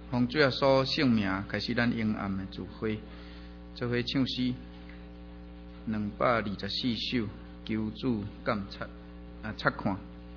奉主耶稣圣名开始咱永暗的聚会，做伙唱诗224首，求主监察看。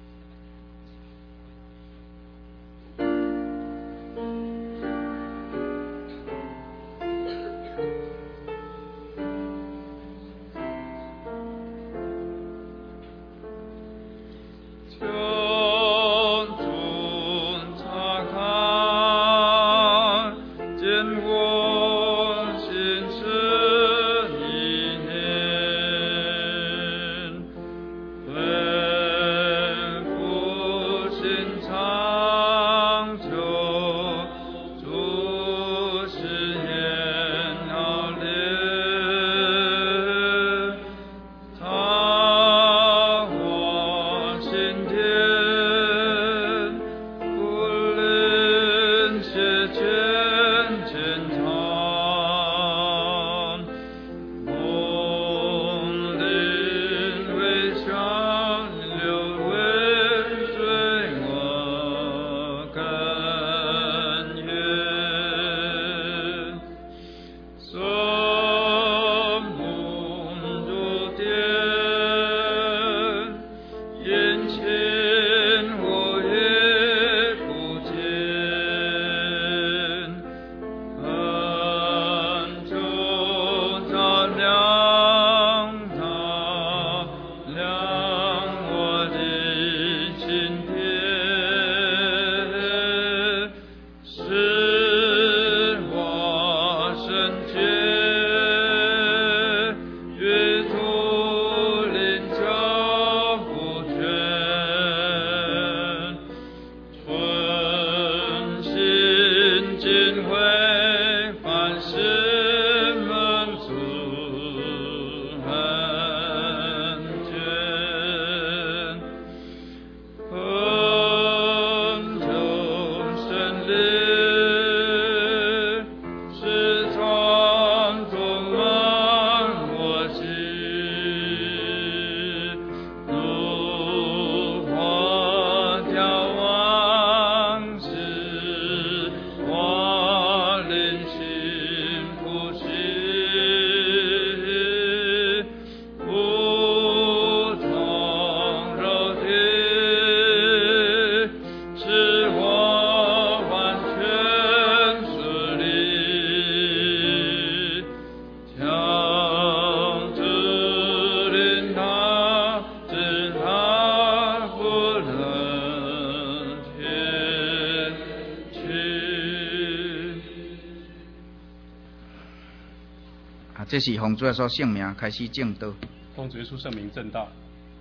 这是奉主耶稣圣名开始正道。 奉主耶稣圣名正道。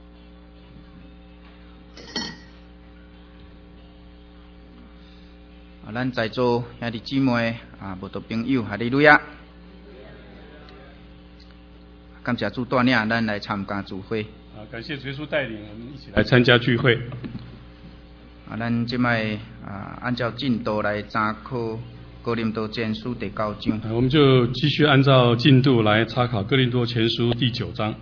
咱在座兄弟姊妹慕道朋友，哈利路亚！感谢主带领，咱来参加聚会。 感谢主耶稣带领，我们一起来参加聚会。 咱即摆按照进度来查考哥林多前书第9章。 我们就继续按照进度来查考哥林多前书第9章。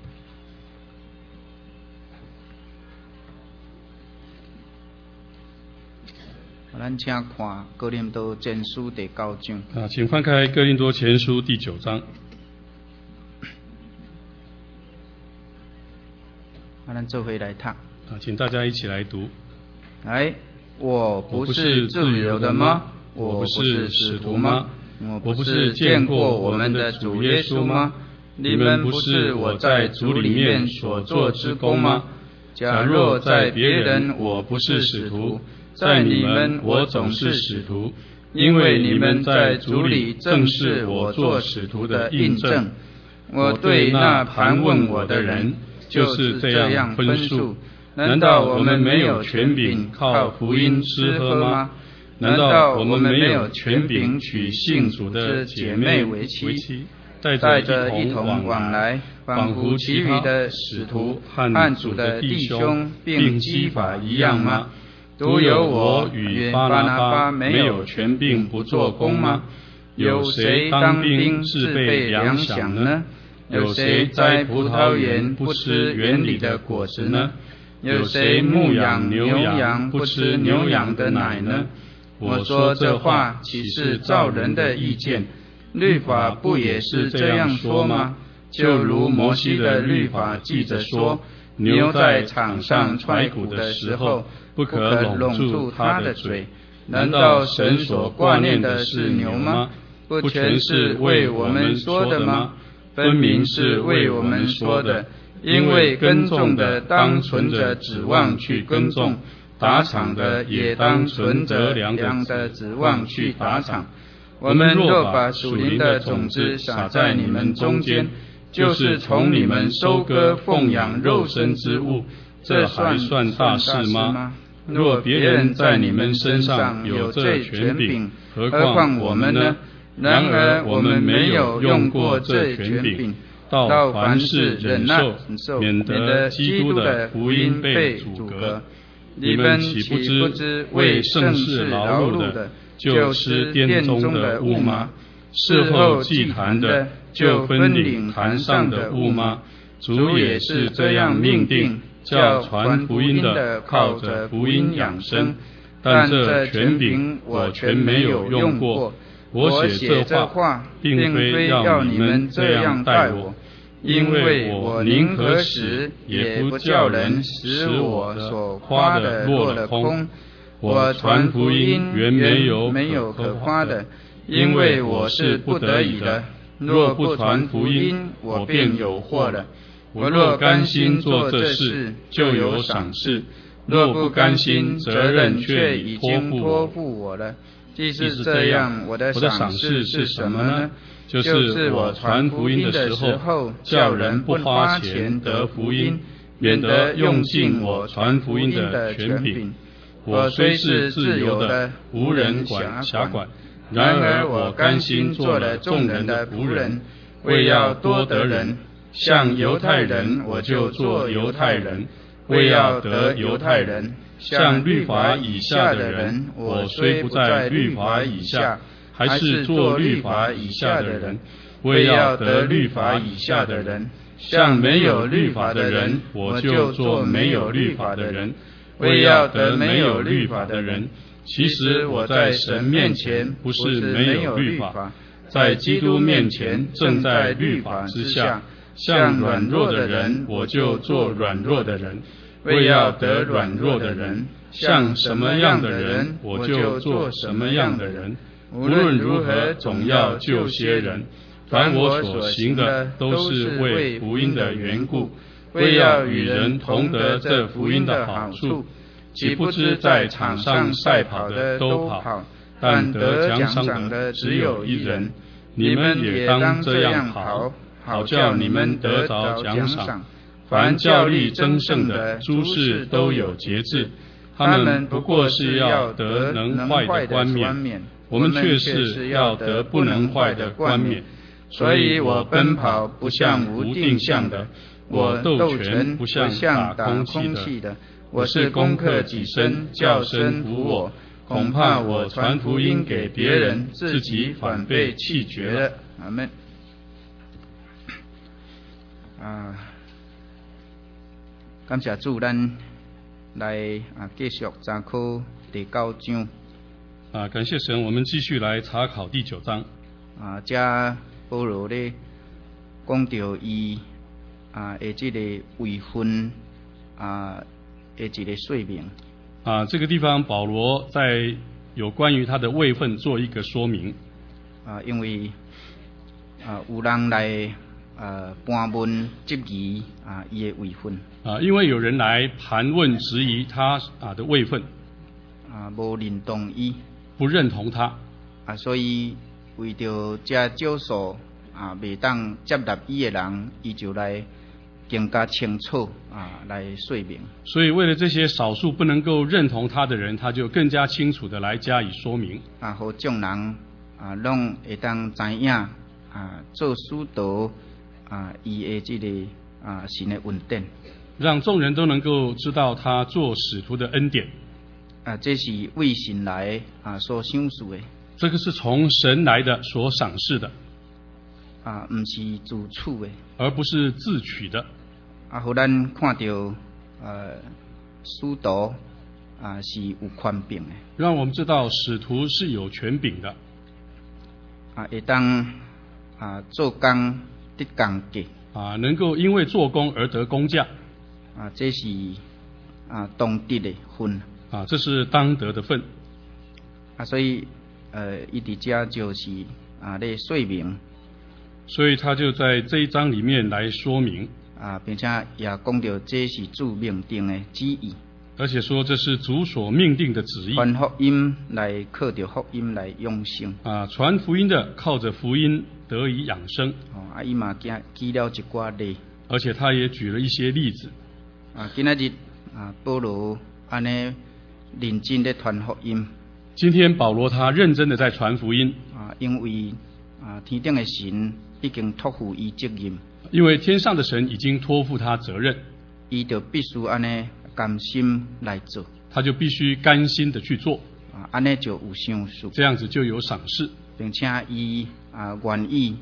咱请看哥林多前书第9章。 请翻开哥林多前书第9章。 咱做伙来读。 请大家一起来读。 来，我不是自由的吗？我不是使徒吗？我不是见过我们的主耶稣吗？你们不是我在主里面所做之功吗？假若在别人我不是使徒，在你们我总是使徒，因为你们在主里正是我做使徒的印证。我对那盘问我的人就是这样分数。难道我们没有权柄靠福音吃喝吗？难道我们没有权柄娶信主的姐妹为妻，带着一同往来，仿佛其余的使徒和主的弟兄并基法一样吗？独有我与巴拿巴没有权柄不做工吗？有谁当兵自备粮饷呢？有谁栽葡萄园不吃园里的果子呢？有谁牧养牛羊不吃牛羊的奶呢？ 我说这话岂是照人的意见？律法不也是这样说吗？就如摩西的律法记着说，牛在场上踹骨的时候，不可拢住它的嘴。难道神所挂念的是牛吗？不全是为我们说的吗？分明是为我们说的，因为耕种的当存着指望去耕种，打场的也当存着良的指望去打场。我们若把属灵的种子撒在你们中间，就是从你们收割奉养肉身之物，这还算大事吗？若别人在你们身上有这权柄，何况我们呢？然而我们没有用过这权柄，到凡事忍耐，免得基督的福音被阻隔。你们岂不知为圣事劳碌的，就吃殿中的物吗？事后祭坛的，就分领坛上的物吗？主也是这样命定，叫传福音的靠着福音养生。但这权柄我全没有用过。我写这话，并非要你们这样待我，因为我宁可死，也不叫人使我所夸的落了空。我传福音原没有可夸的，因为我是不得已的。若不传福音，我便有祸了。我若甘心做这事，就有赏赐；若不甘心，责任却已经托付我了。既是这样，我的赏赐是什么呢？就是我传福音的时候，叫人不花钱得福音，免得用尽我传福音的权柄。我虽是自由的，无人辖管，然而我甘心做了众人的仆人，为要多得人。像犹太人，我就做犹太人，为要得犹太人。像律法以下的人，我虽不在律法以下，还是做律法以下的人，为要得律法以下的人。像没有律法的人，我就做没有律法的人，为要得没有律法的人。其实我在神面前不是没有律法，在基督面前正在律法之下。像软弱的人，我就做软弱的人，为要得软弱的人。像什么样的人，我就做什么样的人。无论如何，总要救些人。凡我所行的，都是为福音的缘故，为要与人同得这福音的好处。岂不知在场上赛跑的都跑，但得奖赏的只有一人。你们也当这样跑，好叫你们得着奖赏。凡较力争胜的，诸事都有节制，他们不过是要得能坏的冠冕，我们却是要得不能坏的冠冕。所以我奔跑不像无定向的，我斗拳不像打空气的。我是攻克己身，叫身服我。恐怕我传福音给别人，自己反被弃绝了。阿们。感谢主，咱来继续查考第9章。 感谢神，我们继续来查考第9章。 这保罗咧讲到伊的这个位分的一个说明。 这个地方保罗在有关于他的位分做一个说明。 因为有人来盘问质疑伊的位分。 因为有人来盘问质疑他的位分。 无认同伊。 不认同他。 所以为着这少数未当接纳伊的人，伊就来更加清楚来说明。 所以为了这些少数不能够认同他的人，他就更加清楚的来加以说明。 互众人拢会当知影做使徒伊的这个神的恩典， 让众人都能够知道他做使徒的恩典。 这是为神来所赏赐的。 这个是从神来的所赏赐的。 不是自取的， 而不是自取的。 互咱看到使徒是有权柄的。 让我们知道使徒是有权柄的。 会当做工得工价。 能够因为做工而得工价。 这是当得的分。 这是当得的份。 所以伊伫遮就是咧说明。 所以他就在这一章里面来说明。 并且也讲到这是主命定的旨意。 而且说这是主所命定的旨意。 传福音来靠着福音来永生。 传福音的靠着福音得以养生。 伊嘛举了一寡例。 而且他也举了一些例子。 今仔日保罗安尼认真的传福音。 今天保罗他认真的在传福音。 因为天顶的神已经托付伊责任。 因为天上的神已经托付他责任。 伊就必须安尼甘心来做。 他就必须甘心的去做。 安尼就有赏赐。 这样子就有赏识。 并且伊愿意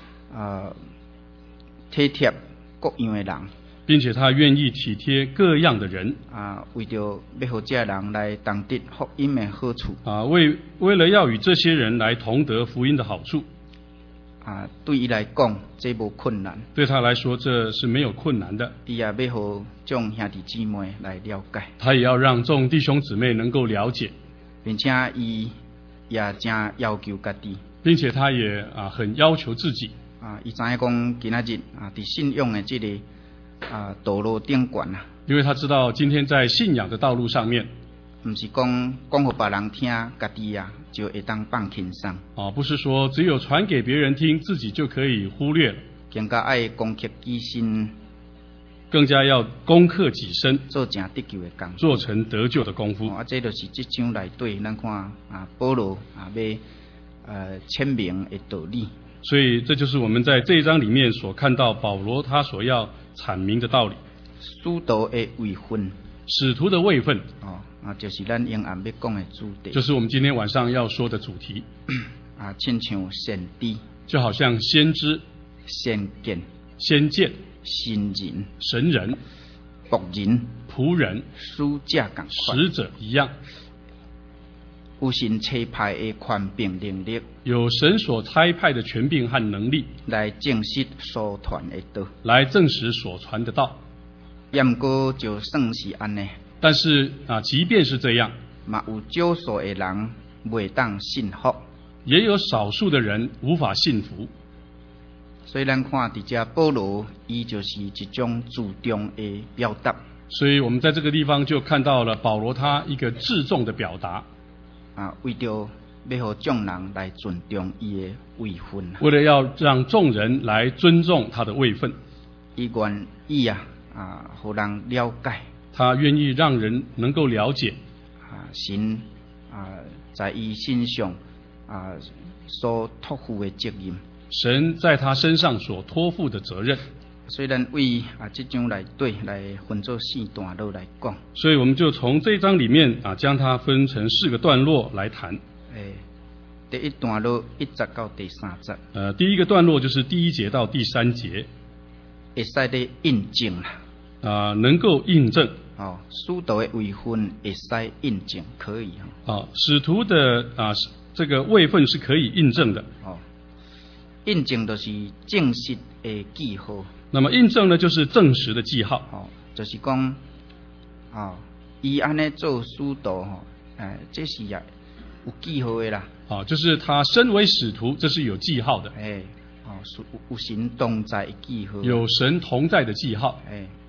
体贴各样的人。 并且他愿意体贴各样的人。 为着要互这人来同得福音的好处。 为了要与这些人来同得福音的好处。 对伊来讲，这无困难。 对他来说，这是没有困难的。 伊也要互众兄弟姊妹来了解。 他也要让众弟兄姊妹能够了解。 并且伊也真要求家己。 并且他也很要求自己。 伊知影讲今仔日伫信仰的这个道路顶悬因为他知道今天在信仰的道路上面， 不是讲互别人听，家己就会当放轻松。 不是说只有传给别人听，自己就可以忽略了。 更加爱攻克己身， 更加要攻克己身， 做成得救的功夫， 做成得救的功夫。 这就是这章内底，咱看保罗要签名的道理。 所以这就是我们在这一章里面所看到保罗他所要阐明的道理。 使徒的位分， 使徒的位分， 就是咱永暗要讲的主题， 就是我们今天晚上要说的主题。 亲像先知， 就好像先知、 先见、 神人、 神人、 仆人、 使者一样。 有神差派的权柄能力， 有神所差派的权柄和能力， 来证实所传的道， 来证实所传的道。 不过就算是安尼， 但是即便是这样， 嘛有少数的人未当信服， 也有少数的人无法信服。 所以咱看伫遮保罗，伊就是一种注重的表达。 所以我们在这个地方就看到了保罗他一个自重的表达。 为着要互众人来尊重伊的位分， 为了要让众人来尊重他的位分， 伊愿意互人了解， 他愿意让人能够了解神在伊身上所托付的责任， 神在他身上所托付的责任。 所以咱为这章内底来分做4段落来讲。 所以我们就从这一章里面将它分成4个段落来谈。 第一段落1节到第3节。 第一个段落就是第1节到第3节。 会使咧印证能够印证。 使徒的位分会使印证，可以使徒的这个位分是可以印证的。 印证就是证实的记号。 那么印证呢，就是证实的记号。 就是讲，伊安尼做使徒这是有记号的啦。 就是他身为使徒，这是有记号的。 有神同在的记号。 有神同在的记号。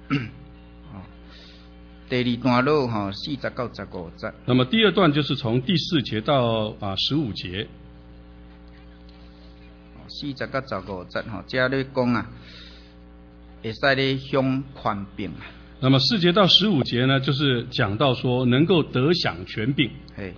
第二段落4节到15节。 那么第2段就是从第4节到15节。 4节到15节这咧讲会使咧享权柄。 那么4节到15节呢，就是讲到说能够得享权柄。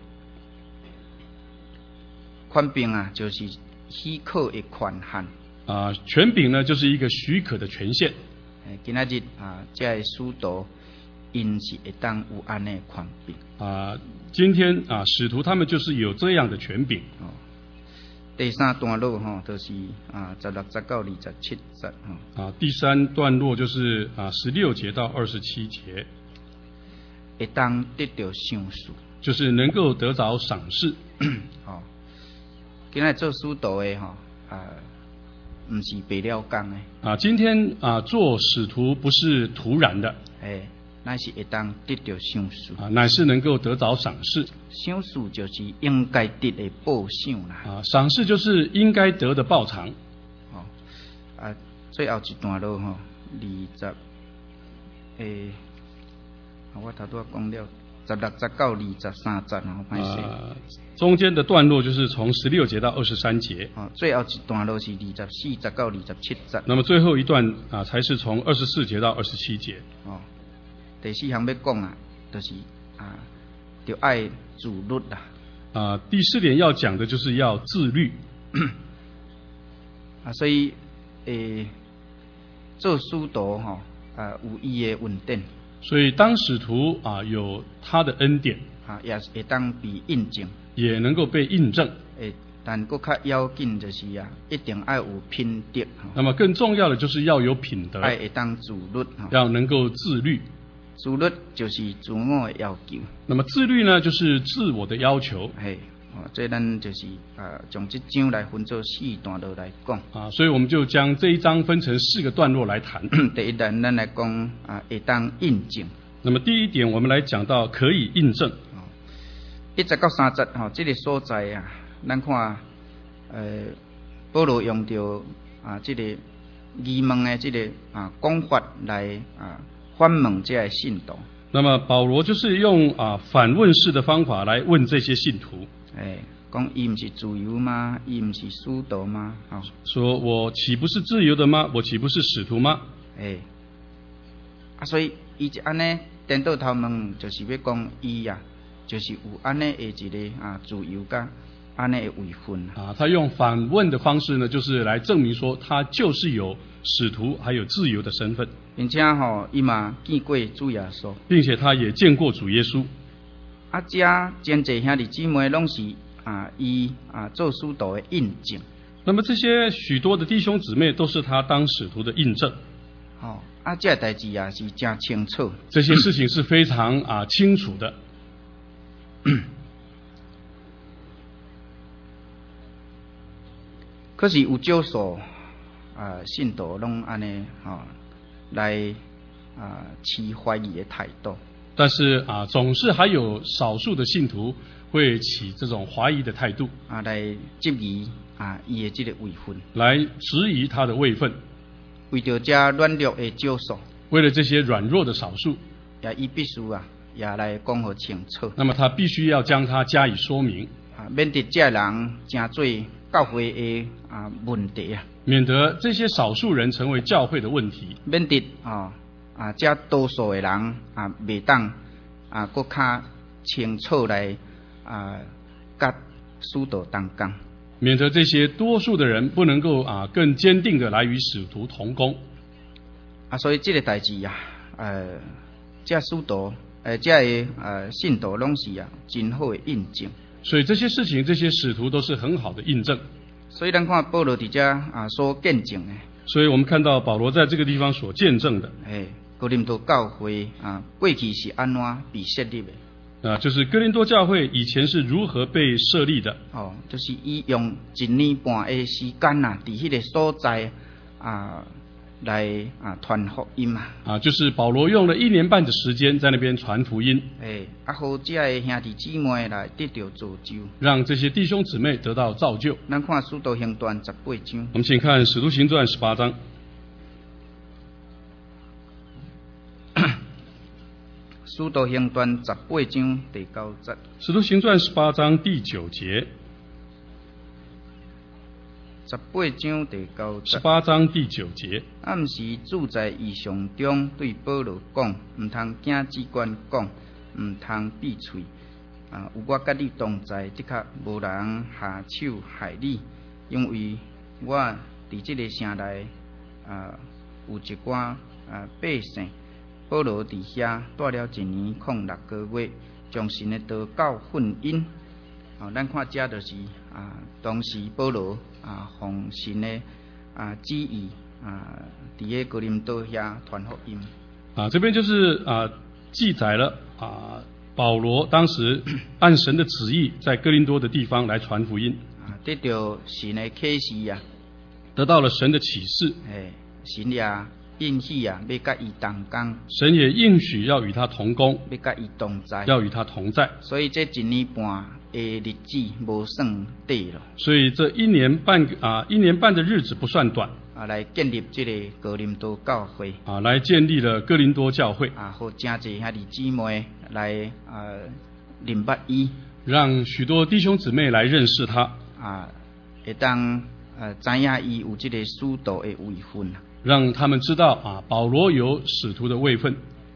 权柄就是许可的权限。 权柄呢，就是一个许可的权限。 今仔日这个使徒因是会当有安尼权柄。 今天使徒他们就是有这样的权柄。 第3段落就是16节到27节。 第3段落就是16节到27节。 会当得到赏赐， 就是能够得着赏识。 哦，今日做使徒的唔是白了工的。 今天做使徒不是突然的， 乃是会当得到赏赐。 乃是能够得着赏识。 赏赐就是应该得的报赏啦。 赏识就是应该得的报偿。 最后一段落20我头拄讲了16、19、23节歹势。 中间的段落就是从16节到23节。 最后一段落是24、19、27节。 那么最后一段才是从24节到27节。 第4项要讲就是就爱自律啦。 第4点要讲的就是要自律。 所以做使徒有伊的恩典。 所以当使徒有他的恩典， 也是会当被印证， 也能够被印证。 但更较要紧就是一定要有品德。 那么更重要的就是要有品德， 会当自律， 要能够自律。 自律就是自我的要求。 那么自律呢，就是自我的要求。 这咱就是将这章来分做4段落来讲。 所以我们就将这一章分成4个段落来谈。 第一段咱来讲会当印证。 那么第一点，我们来讲到可以印证。 1节到3节这个所在咱看保罗用到这个疑问的这个讲法来反问这些信徒。 那么保罗就是用反问式的方法来问这些信徒。 讲伊唔是自由吗？伊唔是使徒吗？ 说我岂不是自由的吗？我岂不是使徒吗？ 所以伊就安尼颠倒头问，就是要讲伊就是有安尼的一个自由甲安尼的位分。 他用反问的方式呢，就是来证明说他就是有使徒还有自由的身份， 并且伊嘛见过主耶稣， 并且他也见过主耶稣。 这真济兄弟姊妹拢是伊做使徒的印证。 那么这些许多的弟兄姊妹都是他当使徒的印证。 这代志也是真清楚。 这些事情是非常清楚的。 可是有少数信徒拢安尼来持怀疑的态度。 但是总是还有少数的信徒会起这种怀疑的态度， 来质疑伊的这个位分， 来质疑他的位分。 为着这软弱的少数， 为了这些软弱的少数， 伊必须也来讲好清楚。 那么他必须要将它加以说明， 免得这人成做教会的问题免得这些少数人成为教会的问题， 免得这多数的人未当更较清楚来甲使徒同工， 免得这些多数的人不能够更坚定的来与使徒同工。 所以这个代志这使徒这信徒拢是真好的印证。 所以这些事情，这些使徒都是很好的印证。 所以咱看保罗伫这所见证的。 所以我们看到保罗在这个地方所见证的。 哥林多教会过去是安怎被设立的？ 就是哥林多教会以前是如何被设立的？ 就是伊用1年半的时间伫迄个所在来传福音就是保罗用了1年半的时间在那边传福音。 好这些兄弟姊妹来得到造就， 让这些弟兄姊妹得到造就。 咱看使徒行传18章。 我们请看使徒行传18章。 使徒行传18章第9节。 使徒行传18章第9节。 18章第9节。 18章第9节。 暗时主在异象中对保罗讲：唔通惊只管讲，唔通闭嘴。有我甲你同在，的确无人下手害你，因为我伫这个城内有一寡百姓。保罗伫遐待了1年06个月，将神的道教训因。咱看这就是当时保罗奉神的旨意伫个哥林多遐传福音。 这边就是记载了保罗当时按神的旨意，在哥林多的地方来传福音， 得到神的启示啊， 得到了神的启示。 神也应许啊，要甲伊同工， 神也应许要与他同工， 要甲伊同在， 要与他同在。 所以这1年半的日子无算短了。 所以这1年半的日子不算短。 来建立这个哥林多教会。 来建立了哥林多教会。 和真济兄弟姊妹来认捌伊， 让许多弟兄姊妹来认识他。 会当知影伊有这个使徒的位分。 让他们知道保罗有使徒的位分。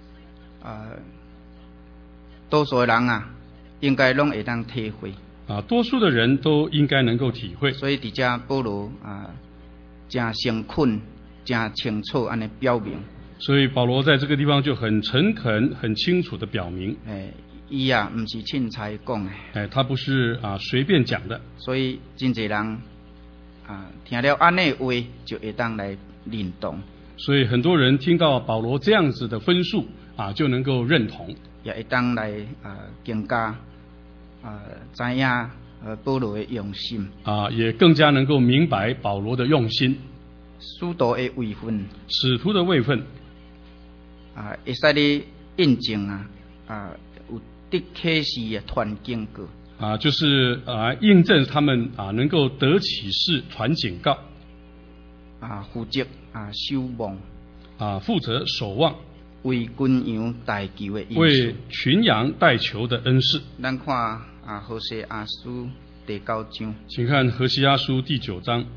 多数的人应该拢会当体会。 多数的人都应该能够体会。 所以伫遮保罗真诚恳、真清楚安尼表明。 所以保罗在这个地方就很诚恳、很清楚的表明。 伊不是凊彩讲的。 他不是随便讲的。 所以真侪人听了安尼话，就会当来认同。 所以很多人听到保罗这样子的分数就能够认同， 也会当来更加知影保罗的用心。 也更加能够明白保罗的用心。 使徒的位分， 使徒的位分会使你印证有得启示传警告。 就是印证他们能够得启示传警告。 负责守望。 负责守望。 为群羊代求的恩赐。 为群羊代求的恩赐。 咱看何西阿书第9章。 请看何西阿书第9章。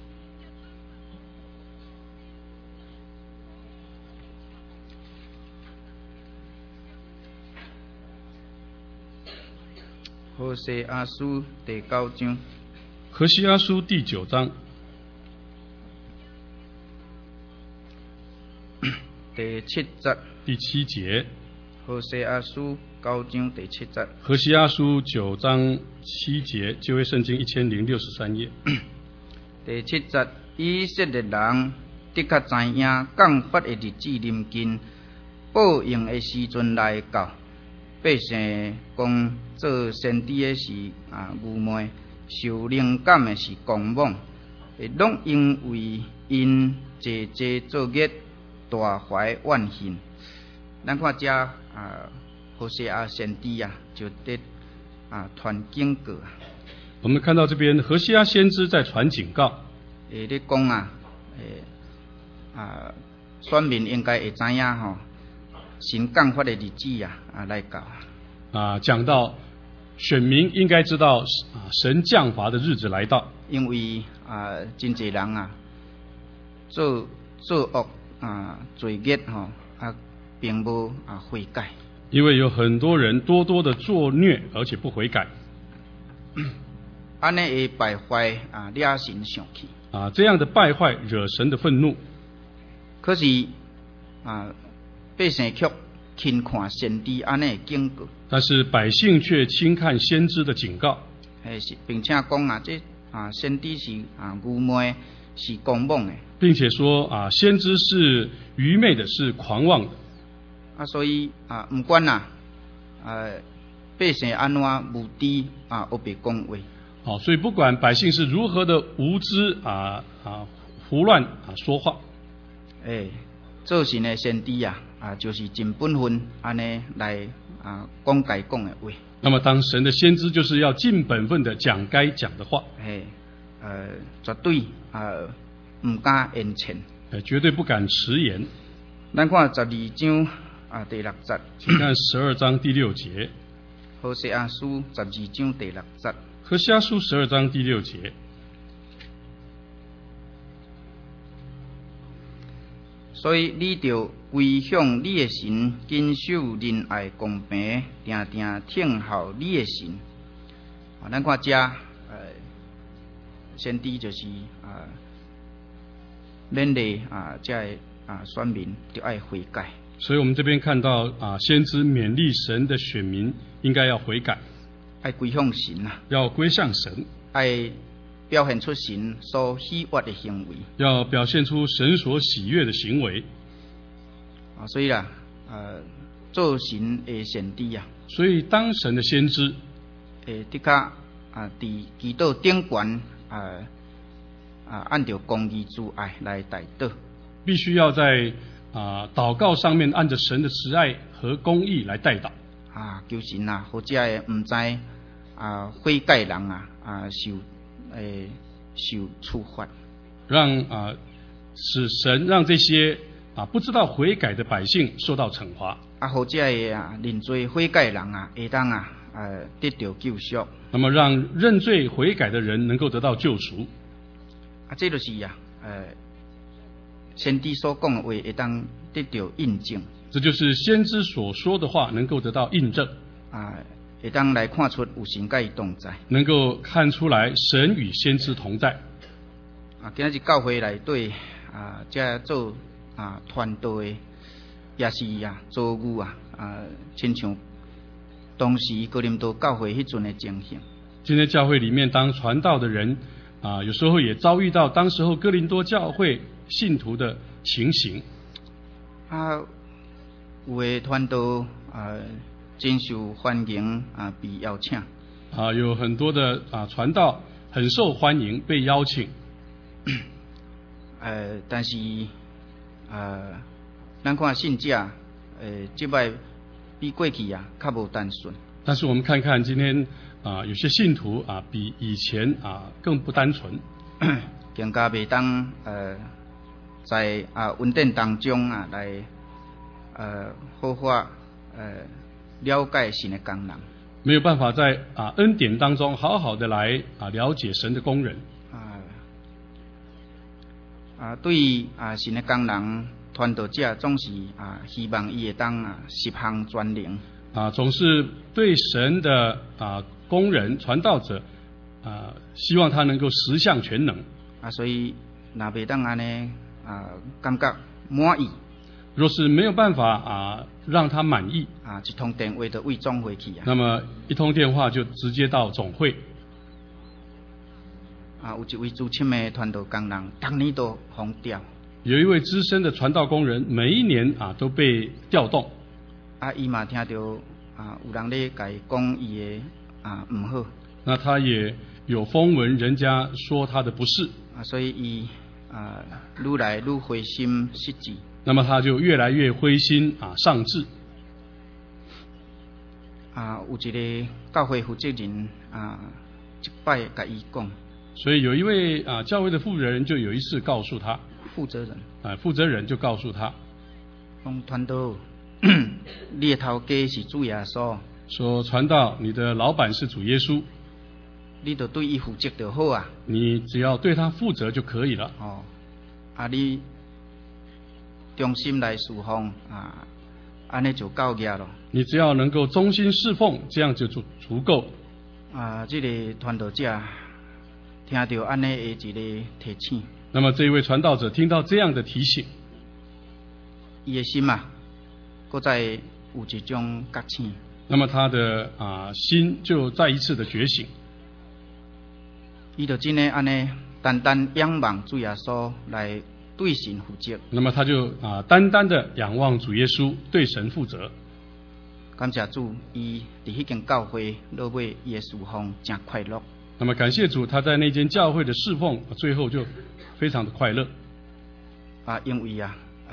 何西阿书第9章。 何西阿书第9章第7节。 第7节。 何西阿书9章第7节。 何西阿书9章7节，旧约圣经1063页。 第7节，以色列人的确知影降罚的日子临近，报应的时阵来到。百姓讲做先知的是愚昧，受灵感的是狂妄，拢因为因济济作孽，大怀怨恨。咱看这何西阿先知就得传警告。 我们看到这边何西阿先知在传警告。 咧讲选民应该会知影神降罚的日子来到。 讲到选民应该知道神降罚的日子来到。 因为真侪人做恶罪孽并无悔改。 因为有很多人多多的作孽，而且不悔改。 安尼会败坏惹神生气。 这样的败坏惹神的愤怒。 可是百姓却轻看先知安尼警告。 但是百姓却轻看先知的警告。 并且讲这先知是愚昧，是狂妄的。并且说先知是愚昧的，是狂妄的。 所以不管百姓安怎无知黑白讲话。 所以不管百姓是如何的无知胡乱说话。 做神的先知就是尽本分安尼来讲该讲的话。 那么当神的先知就是要尽本分的讲该讲的话。 绝对唔敢言谶。 绝对不敢迟延。 咱看12章第6节。 请看12章第6节。 何西阿书12章第6节。 何西阿书12章第6节。 所以你就归向你的神，谨守仁爱公平，定定听候你的神。咱看这先知就是勉励这选民就爱悔改。 所以我们这边看到先知勉励神的选民应该要悔改， 爱归向神要归向神， 爱表现出神所喜悦的行为， 要表现出神所喜悦的行为。 所以做神的先知啊。 所以当神的先知， 的确伫祈祷顶悬按照公义主爱来代祷， 必须要在祷告上面按着神的慈爱和公义来代祷。 求神或者唔知悔改人受处罚， 使神让这些不知道悔改的百姓受到惩罚。 或者认罪悔改人会当得到救赎。 那么让认罪悔改的人能够得到救赎。 这就是先知所讲的话会当得到印证。 这就是先知所说的话能够得到印证。 会当来看出有神甲伊同在。 能够看出来神与先知同在。 今日教会内底这做传道的也是遭遇亲像当时哥林多教会迄阵的情形。 今天教会里面当传道的人有时候也遭遇到当时候哥林多教会信徒的情形。 有的传道真受欢迎被邀请。 有很多的传道很受欢迎被邀请。 但是咱看信者即摆比过去较无单纯。但是我们看看今天有些信徒比以前更不单纯， 更加袂当在稳定当中来好法了解神的工人， 没有办法在恩典当中好好的来了解神的工人。 对于神的工人，传道者总是希望伊会当十项全能。 总是对神的工人传道者希望他能够十项全能。 所以若袂当安尼感觉满意。 若是没有办法让他满意一通电话就为总会去那么一通电话就直接到总会。 有一位资深的传道工人，当年都封调。 有一位资深的传道工人，每一年都被调动。 伊嘛听到有人咧甲伊讲伊的唔好。 那他也有风闻人家说他的不是。 所以伊愈来愈灰心失志。 那么他就越来越灰心丧志。 有一个教会负责人一摆甲伊讲。 所以有一位教会的负责人就有一次告诉他。 负责人就告诉他。传道，你的头家是主耶稣。 说传道，你的老板是主耶稣。 你就对伊负责就好你只要对他负责就可以了。 你忠心来侍奉安尼就够额了。你只要能够忠心侍奉，这样就足够。 这个传道者听到安尼的一个提醒。 那么这一位传道者听到这样的提醒， 伊的心搁再有一种觉醒。 那么他的心就再一次的觉醒。 伊就真的安尼单单仰望主耶稣来对神负责。 那么他就单单的仰望主耶稣，对神负责。 感谢主，伊伫迄间教会落尾伊的侍奉真快乐。 那么感谢主，他在那间教会的侍奉最后就非常的快乐。 因为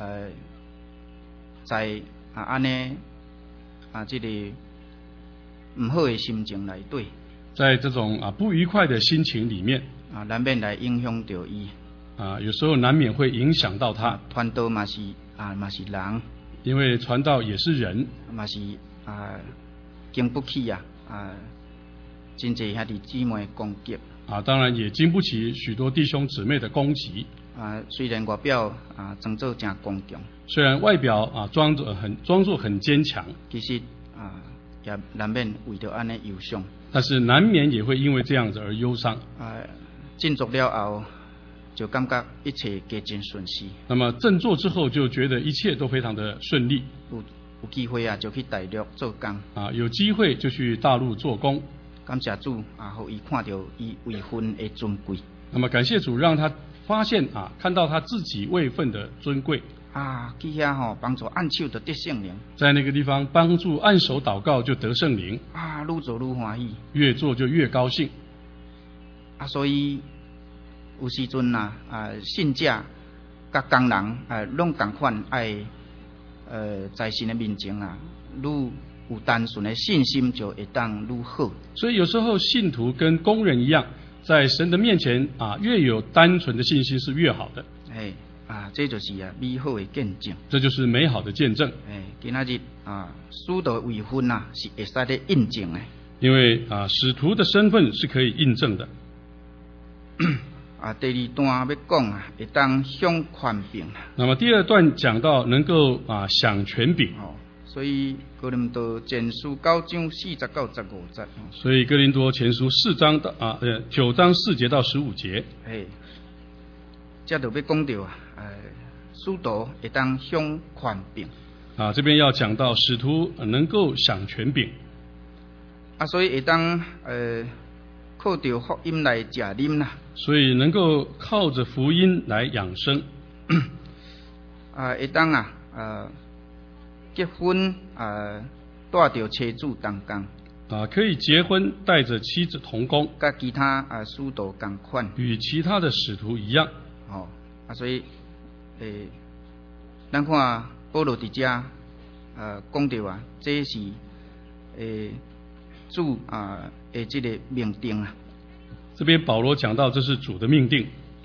在安尼这个唔好的心情内底， 在这种不愉快的心情里面难免来影响到伊。 有时候难免会影响到他。 传道嘛是人， 因为传道也是人， 嘛是经不起真侪兄弟姊妹攻击。 当然也经不起许多弟兄姊妹的攻击。 虽然外表装作真刚强， 虽然外表装作很坚强， 其实也难免为着安尼忧伤。 但是难免也会因为这样子而忧伤。 振作了后，就感觉一切皆真顺遂。 那么振作之后，就觉得一切都非常的顺利。 有机会就去大陆做工。 有机会就去大陆做工。 感谢主互伊看到伊位分的尊贵。 那么感谢主，让他发现看到他自己位分的尊贵。 去遐帮助按手就得圣灵。 在那个地方帮助按手祷告就得圣灵。 愈做愈欢喜。 越做就越高兴。 所以有时阵信者甲工人拢同款爱在神的面前愈有单纯的信心，就会当愈好。 所以有时候信徒跟工人一样，在神的面前越有单纯的信心是越好的。 这就是美好的见证。 这就是美好的见证。 今仔日使徒位分是会使咧印证的。 因为使徒的身份是可以印证的。 第二段要讲会当享权柄。 那么第二段讲到能够享权柄。 所以哥林多前书9章4节到15节。 所以哥林多前书9章4节到15节。 这就要讲到使徒会当享权柄。 这边要讲到使徒能够享权柄。 所以会当靠着福音来食啉啦。 所以能够靠着福音来养生。 会当结婚带着妻子同工。 可以结婚带着妻子同工。 跟其他使徒同款。 与其他的使徒一样。 所以咱看保罗伫遮讲到这是主的这个命定啊。 这边保罗讲到这是主的命定。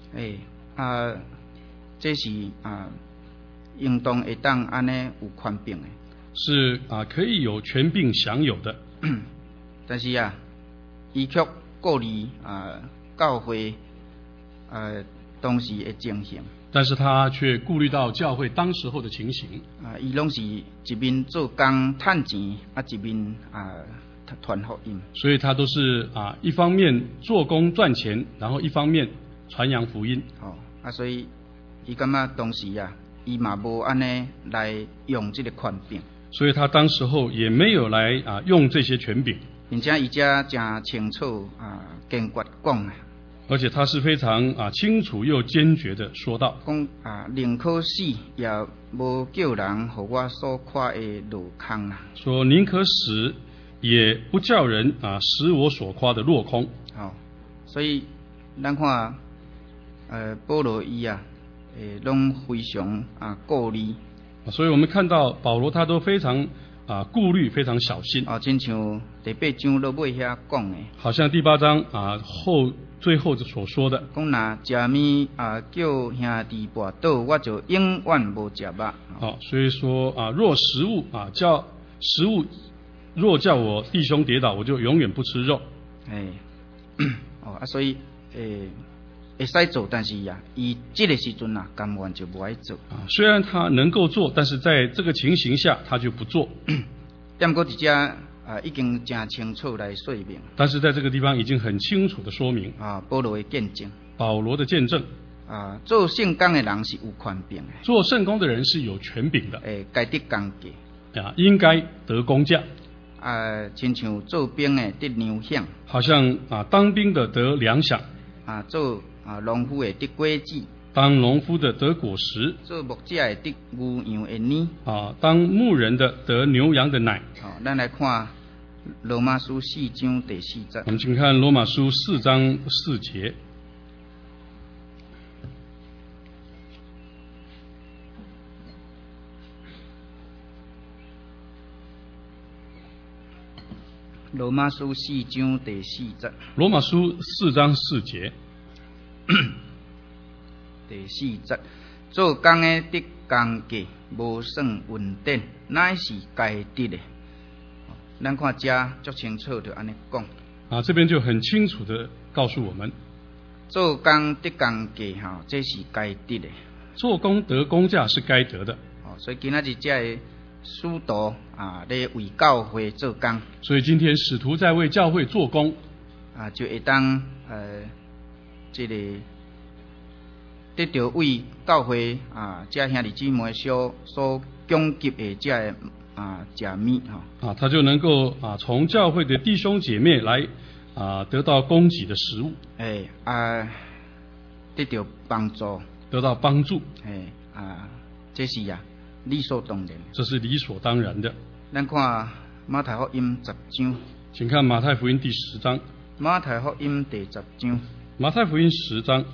这是应当会当安尼有权柄的。是可以有权柄享有的。 但是伊却顾虑教会当时的情形。 但是他却顾虑到教会当时候的情形。 伊拢是一面做工赚钱，一面传福音。 所以他都是一方面做工赚钱，然后一方面传扬福音。 所以伊感觉当时伊嘛无安尼来用这个权柄。 所以他当时候也没有来用这些权柄。 并且伊遮真清楚坚决讲。 而且他是非常清楚又坚决的说道。 讲宁可死，也无叫人和我所看的落空啦。 说宁可死，也不叫人使我所夸的落空。 所以咱看保罗伊拢非常顾虑。 所以我们看到保罗他都非常顾虑，非常小心。 真像第8章落尾遐讲的。好像第8章最后所说的。 讲若食面叫兄弟跋倒，我就永远无食肉。 所以说若食物若叫我弟兄跌倒，我就永远不吃肉。 所以会使做，但是伊这个时阵甘愿就不爱做。 虽然他能够做，但是在这个情形下他就不做。 但过伫遮已经真清楚来说明。 但是在这个地方已经很清楚的说明。 保罗的见证。 保罗的见证。 做圣工的人是有权柄的。 做圣工的人是有权柄的。 该得工价。 应该得工价。 亲像做兵的得粮饷。 好像当兵的得粮饷。 做农夫的得果子。 当农夫的得果实。 做牧者的得牛羊的奶。 当牧人的得牛羊的奶。 咱来看罗马书4章第4节。 我们请看罗马书4章4节。 罗马书4章第4节。 罗马书4章4节。 第4节，做工的得工价，无算稳定，乃是该得的。咱看这足清楚就安尼讲。 这边就很清楚的告诉我们， 做工得工价这是该得的。 做工得工价是该得的。 所以今仔日这使徒咧为教会做工。 所以今天使徒在为教会做工。 就会当这个得到为教会这兄弟姊妹所供给的这食面他就能够从教会的弟兄姐妹来得到供给的食物。 得到帮助。 得到帮助。 这是理所当然。 这是理所当然的。 咱看马太福音10章， 请看马太福音第10章。 马太福音第10章。 马太福音10章。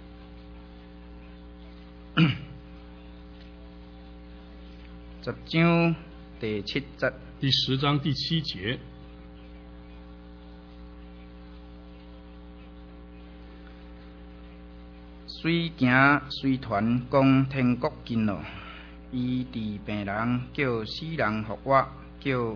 10章第7節。 第10章第7節。 隨行隨傳講天國近咯，醫治病人，叫死人復活，叫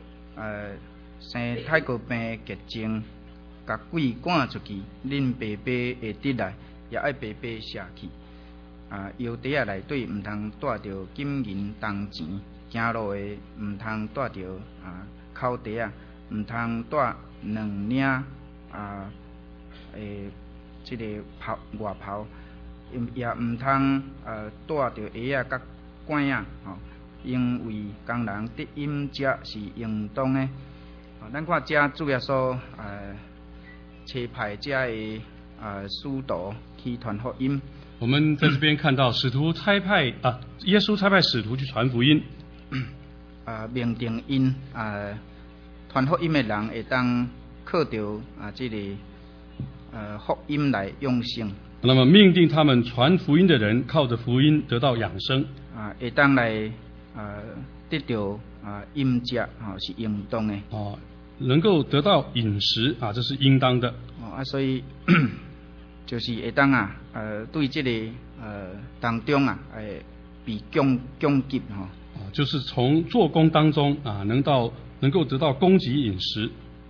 生太過病潔淨，甲鬼趕出去，恁白白會得來，也愛白白捨去。腰帶仔內底毋通帶着金銀銅錢，行路的毋通帶着口袋仔，毋通帶2領即個外袍，也毋通帶着鞋仔甲管仔吼，因為工人得飲食是應當的。咱看遮主耶穌差派遮的使徒去傳福音。 我们在这边看到使徒差派耶稣差派使徒去传福音。 命定因传福音的人会当靠着这个福音来永生。 那么命定他们传福音的人靠着福音得到养生。 会当来得到饮食是应当的。 能够得到饮食这是应当的。 所以就是会当对这个当中被供给就是从做工当中能够得到供给饮食。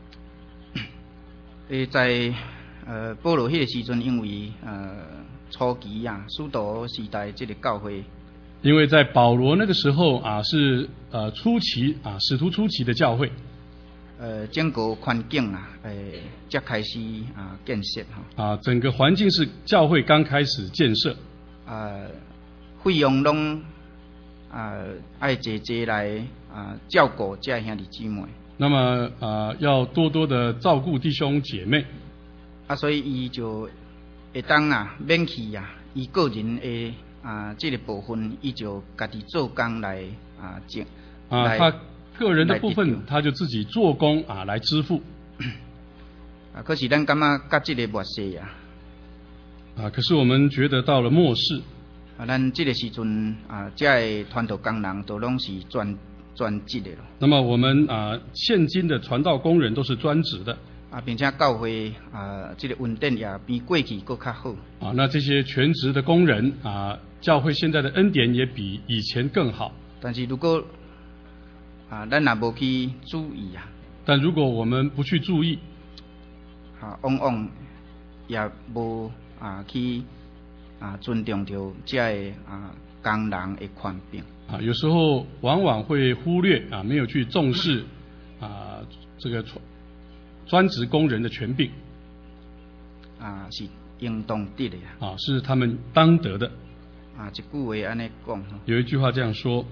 在保罗迄个时阵，因为初期使徒时代这个教会， 因为在保罗那个时候是初期使徒初期的教会。 整个环境才开始建设整个环境是教会刚开始建设。 费用拢爱济济来照顾这兄弟姊妹。 那么要多多的照顾弟兄姐妹。 所以伊就会当免去伊个人的这个部分，伊就家己做工来挣。 他个人的部分，他就自己做工来支付。 可是咱感觉甲这个末世可是我们觉得到了末世， 咱这个时阵这个传道工人都拢是专职的咯。 那么我们现今的传道工人都是专职的。 并且教会这个稳定也比过去更较好。 那这些全职的工人教会现在的恩典也比以前更好。 但是如果咱也无去注意但如果我们不去注意， 往往也无去尊重到这个工人的权柄。 有时候往往会忽略没有去重视这个专职工人的权柄。 是应当得的是他们当得的。 一句话安尼讲， 有一句话这样说。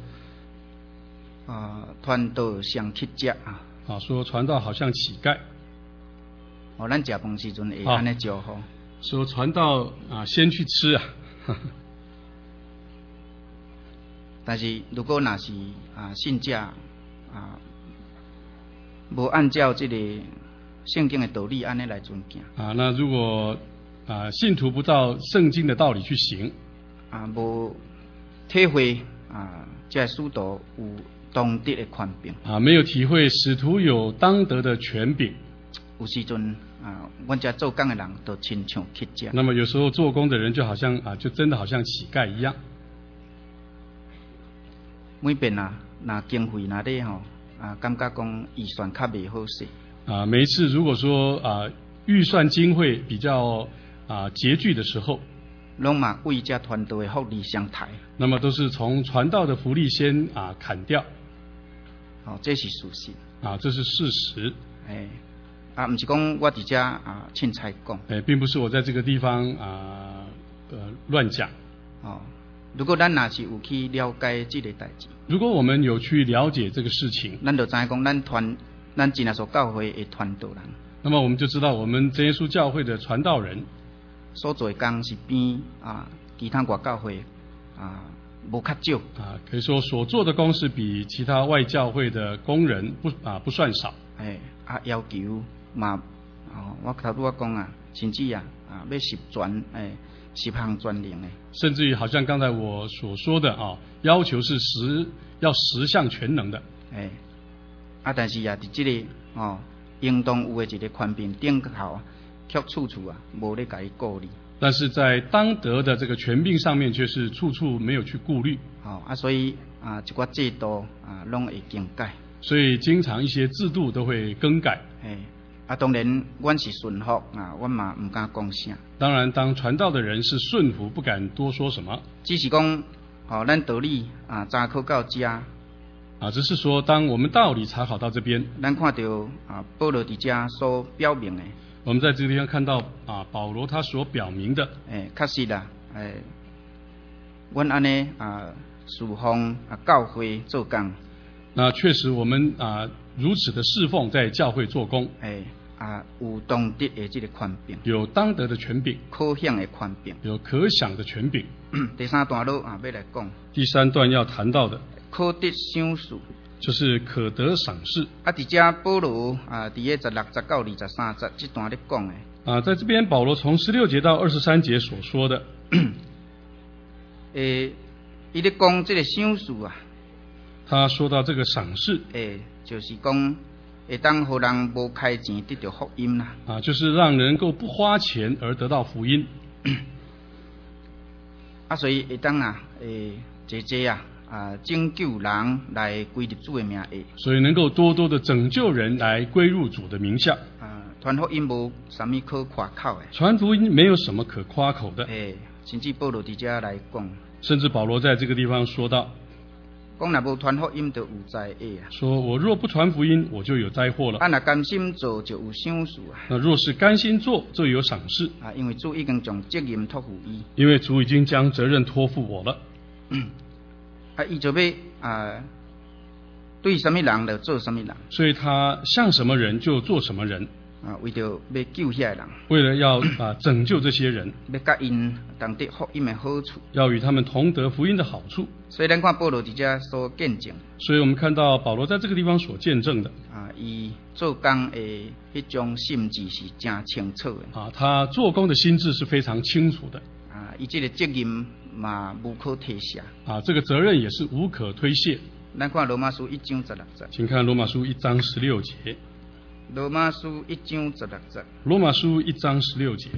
传道像乞食说传道好像乞丐。 咱食饭时阵会安尼招呼。 说传道先去吃但是如果那是信者无按照这个圣经的道理安尼来尊敬那如果信徒不照圣经的道理去行无体会这使徒有当得的权柄没有体会使徒有当得的权柄， 有时阵阮这做工的人都亲像乞食。 那么有时候做工的人就好像就真的好像乞丐一样。 每遍那经费那里感觉讲预算较未好势每一次如果说预算经费比较拮据的时候， 拢嘛为这传道的福利上抬， 那么都是从传道的福利先砍掉。 这是事实这是事实。 不是讲我伫这凊彩讲。 并不是我在这个地方乱讲。 如果咱若是有去了解这个代志， 如果我们有去了解这个事情， 咱就知影讲咱真耶稣教会的传道人， 那么我们就知道我们真耶稣教会的传道人所做的工是比其他外教会无较少可以说所做的工是比其他外教会的工人不算少。 要求嘛，我头拄讲甚至要10项全能的， 甚至于好像刚才我所说的要求是要10项全能的。 但是伫这个应当有的一个权柄顶头，却处处无咧甲伊顾虑。 但是在当得的这个权柄上面，却是处处没有去顾虑。 所以一寡制度拢会更改。 所以经常一些制度都会更改。 当然，阮是顺服阮嘛唔敢讲啥。 当然，当传道的人是顺服，不敢多说什么。 只是讲，咱道理查考到这。 只是说，当我们道理查考到这边， 咱看到保罗伫这所表明的。 我们在这个地方看到保罗他所表明的， 确实啦，阮安尼侍奉教会做工。 那确实我们如此的侍奉在教会做工， 有当得的这个权柄， 有当得的权柄， 可享的权柄， 有可享的权柄。 第三段落要来讲， 第3段要谈到的， 可得赏赐， 就是可得赏识。 伫这保罗伫个16节到23节这段咧讲的。 在这边保罗从16节到23节所说的， 伊咧讲这个赏赐他说到这个赏识， 就是讲会当互人无开钱得到福音啦。 就是让人能够不花钱而得到福音。 所以会当拯救人来归入主的名下。 所以能够多多的拯救人来归入主的名下。 传福音无啥物可夸口的。 传福音没有什么可夸口的。 甚至保罗伫这来讲。 甚至保罗在这个地方说到。 讲若无传福音就有灾厄说我若不传福音，我就有灾祸了。 若甘心做就有赏赐那若是甘心做，就有赏识因为主已经将责任托付伊。 因为主已经将责任托付我了。 伊就要对什么人就做什么人。 所以他像什么人就做什么人。 为着要救遐人。 为了要拯救这些人。 要甲因同得福音的好处。 要与他们同得福音的好处。 所以咱看保罗伫这所见证。 所以我们看到保罗在这个地方所见证的。 伊做工的迄种心志是真清楚的。 他做工的心志是非常清楚的。 伊这个责任嘛无可推卸。 这个责任也是无可推卸。 咱看罗马书1章16节。 请看罗马书1章16节。 罗马书1章16节。 罗马书1章16节。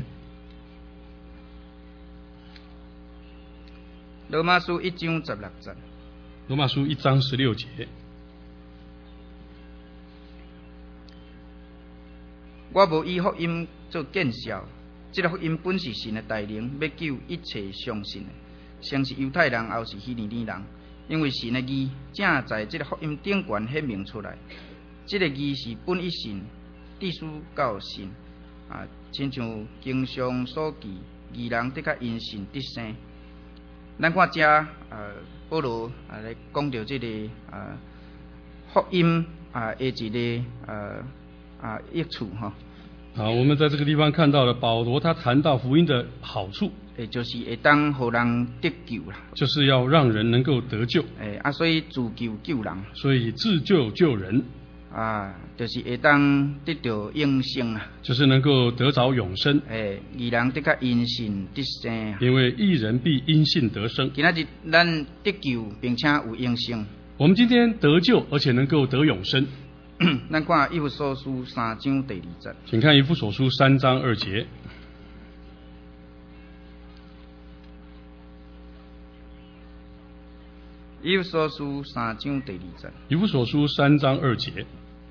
罗马书1章16节。 罗马书1章16节。 我无以福音做见笑，这个福音本是神的大能，要救一切相信的，先是犹太人，后是希利尼人。因为神的义正在这个福音顶端显明出来。这个义是本于神，隶属到神亲像经上所记，义人得较因信得生。咱看这保罗来讲到这个福音的一个益处好，我们在这个地方看到了保罗他谈到福音的好处， 就是会当互人得救啦， 就是要让人能够得救。 所以自救救人， 所以自救救人。 就是会当得到永生啊， 就是能够得着永生。 义人得较因信得生， 因为义人必因信得生。 今仔日咱得救并且有永生， 我们今天得救而且能够得永生。 咱看以弗所书3章第2节， 请看以弗所书3章2节。 以弗所书3章第2节。 以弗所书3章2节。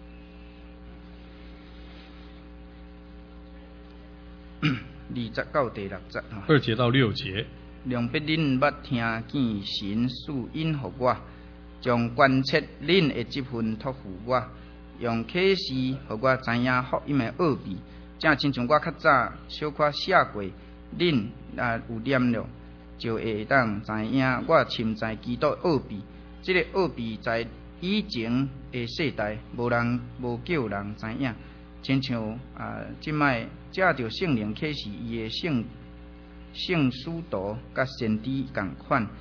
2节到第6节。 2节到6节。 量必恁捌听见神赐恩予我，将关切恁的这份托付我，用启示予我知影福音的奥秘，正亲像我较早小可写过，恁有念了，就会当知影我深知基督奥秘。这个奥秘在以前的世代无叫人知影，亲像即摆借着圣灵启示伊的圣使徒甲先知共款，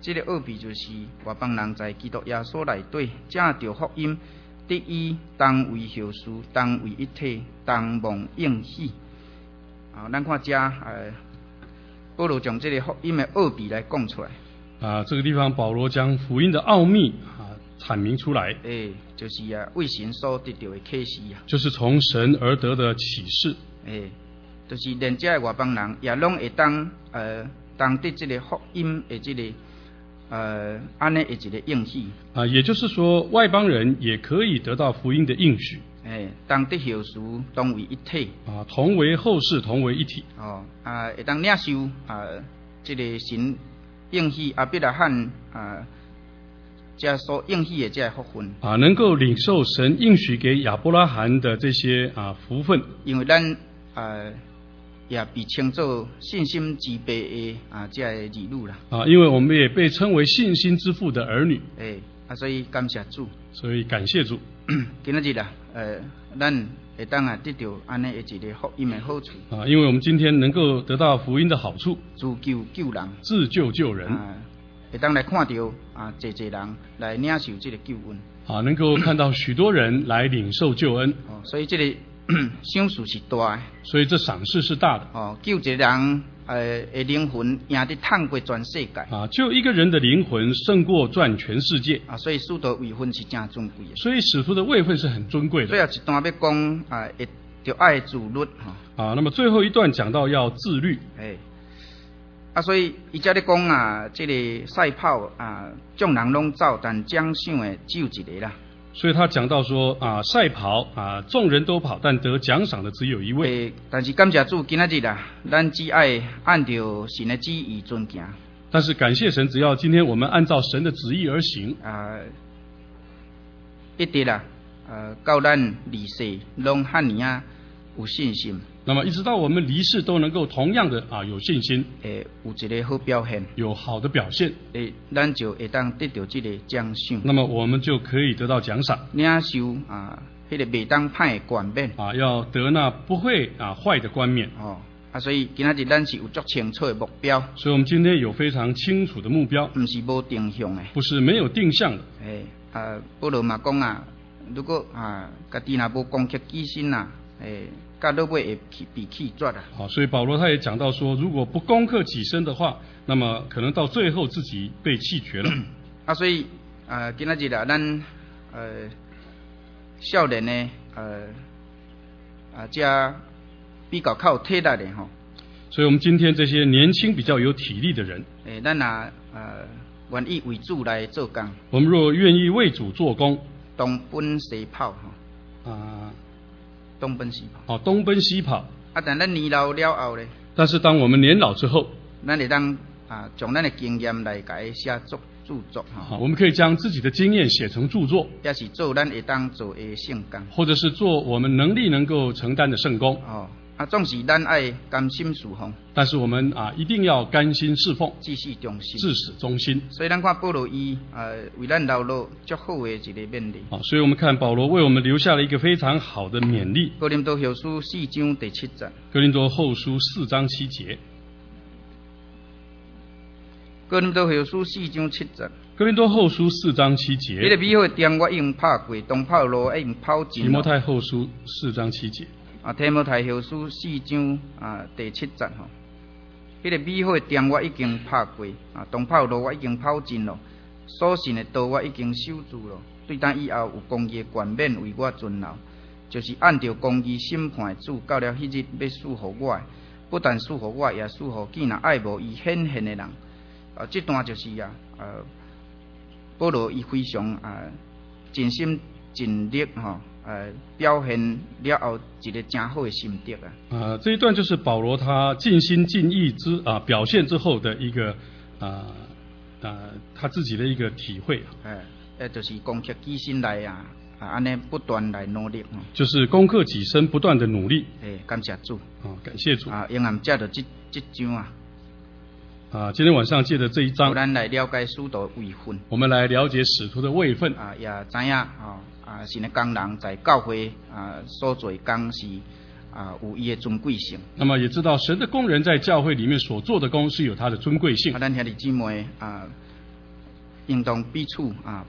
这个奥秘就是外邦人在基督耶稣内底正着福音，得以同为后嗣，同为一体，同蒙应许。咱看这保罗将这个福音的奥秘来讲出来。 这个地方保罗将福音的奥秘阐明出来。 就是为神所得到的启示就是从神而得的启示。 就是连这外邦人也拢会当得这个福音的这个安尼的一个应许。 也就是说，外邦人也可以得到福音的应许。 当得后嗣，同为一体。 同为后世，同为一体。 会当领受这个神应许阿伯拉罕这所应许的这福分。 能够领受神应许给亚伯拉罕的这些福分。 因为咱也被称作信心之辈的这儿女啦。 因为我们也被称为信心之父的儿女。 所以感谢主。 所以感谢主。 今日啦，咱会当得到安尼的一个福音的好处。 因为我们今天能够得到福音的好处。 自救救人。 自救救人。 会当来看到济人来领受这个救恩。 能够看到许多人来领受救恩。 所以这个赏赐是大的。 所以这赏赐是大的。 救一个人的灵魂赢得趟过全世界。 就一个人的灵魂胜过赚全世界。 所以使徒位分是真尊贵的。 所以使徒的位分是很尊贵的。 最后一段要讲要爱自律。 那么最后一段讲到要自律。 所以伊才咧讲这个赛跑众人拢走，但奖赏的只有一个啦。 所以他讲到说赛跑众人都跑，但得奖赏的只有一位。 但是感谢主，今仔日啦，咱只爱按照神的旨意遵行。 但是感谢神，只要今天我们按照神的旨意而行， 一直啦，到咱离世拢汉尼有信心。 那么一直到我们离世都能够同样的有信心， 有一个好表现， 有好的表现， 咱就会当得到这个奖赏。 那么我们就可以得到奖赏， 领受迄个袂当歹的冠冕。 要得那不会坏的冠冕。 所以今仔日咱是有足清楚的目标。 所以我们今天有非常清楚的目标， 不是无定向的， 不是没有定向的。 保罗嘛讲如果家己若无攻击己身到落尾会被弃绝所以保罗他也讲到说，如果不攻克己身的话，那么可能到最后自己被弃绝了。 所以今仔日咱少年的这比较靠体力的所以我们今天这些年轻比较有体力的人， 咱愿意为主来做工。 我们若愿意为主做工， 东奔西跑东奔西跑。 东奔西跑。 但咱年老了后咧， 但是当我们年老之后， 咱会当将咱的经验来写著作我们可以将自己的经验写成著作， 也是做咱会当做的圣工， 或者是做我们能力能够承担的圣工。 总是咱爱甘心侍奉。 但是我们一定要甘心侍奉， 至死忠心。 至死忠心。 所以咱看保罗为咱留落足好的一个勉励。 所以我们看保罗为我们留下了一个非常好的勉励。 哥林多后书4章第7节。 哥林多后书4章7节。 哥林多后书4章7节。 哥林多后书4章7节。 你的美好的仗我已经拍过，东跑路已经跑尽了。 提摩太后书4章7节。 提摩太后书4章第7節迄個美好的仗我已經拍過，東跑路我已經跑盡了，所信的道我已經守住了。對當以後有公義的冠冕為我存留，就是按照公義審判主到了迄日要賜予我的，不但賜予我，也賜予見若愛無伊顯現的人。這段就是保羅伊非常盡心盡力表現了後一個真好的心得這一段就是保羅他盡心盡意表現之後的一個他自己的一個體會。 就是攻克己身來安尼不斷來努力。 就是攻克己身，不斷的努力。 感謝主。 感謝主。 因暗借着這章今天晚上借着這一章， 我們來了解使徒的位分。 我們來了解使徒的位分。 也知影神的工人在教會所做工是有伊的尊貴性。 那麼也知道神的工人在教會裡面所做的工是有他的尊貴性。 咱兄弟姊妹应当彼此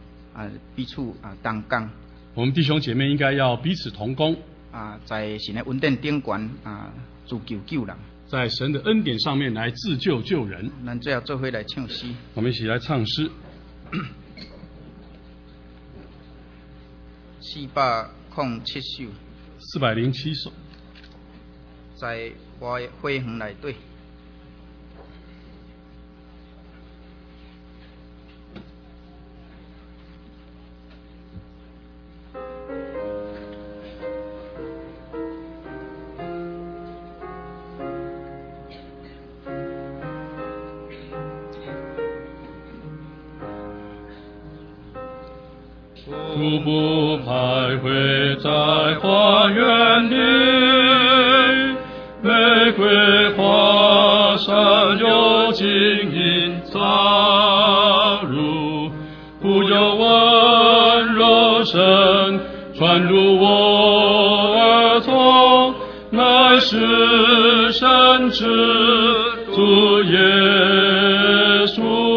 同工。 我们弟兄姐妹应该要彼此同工。 在神的恩典顶悬自救救人。 在神的恩典上面来自救救人。 咱最后做伙来唱诗。 我们一起来唱诗。 407首。 407首。 在我的花园内底。 徒步徘徊在花园里，玫瑰花上有晶莹洒入，忽有温柔声传入我耳中，乃是神之主耶稣。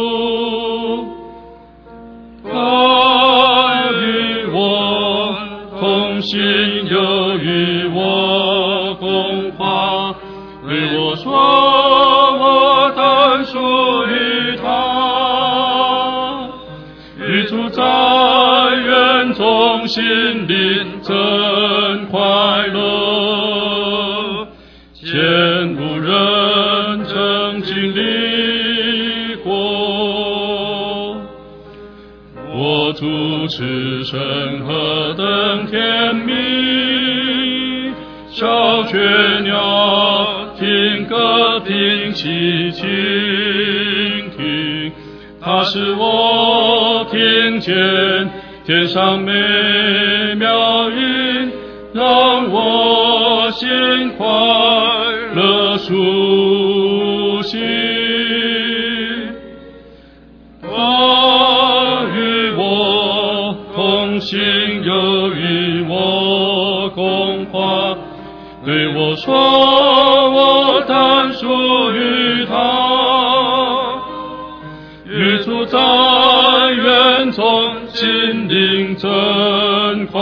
心又与我共话，对我说我单属于他，与主在园中心灵真快乐，前无人曾经历过。我主持生何等甜蜜，小雀鸟听歌屏息倾听，它使我听见天上美妙音，让我心快乐舒息。心又与我共话，对我说我单属于他，与主在园中心灵真快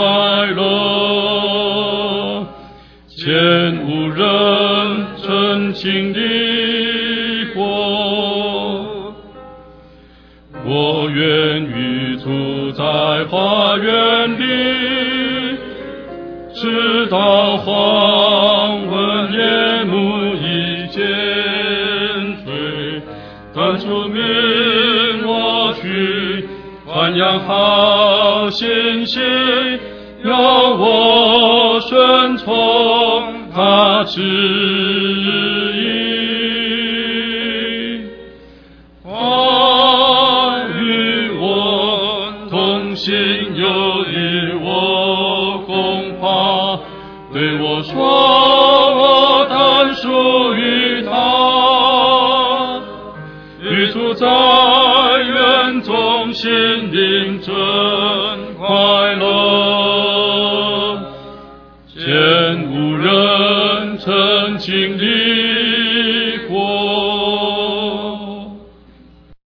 乐，前无人曾经历过。我愿与主在花园里，直到黄昏夜幕已渐退，但主命我去传扬好信息，要我顺从他旨意。心又与我共话，对我说我单属于他，与主在园中心灵真快乐，前无人曾经历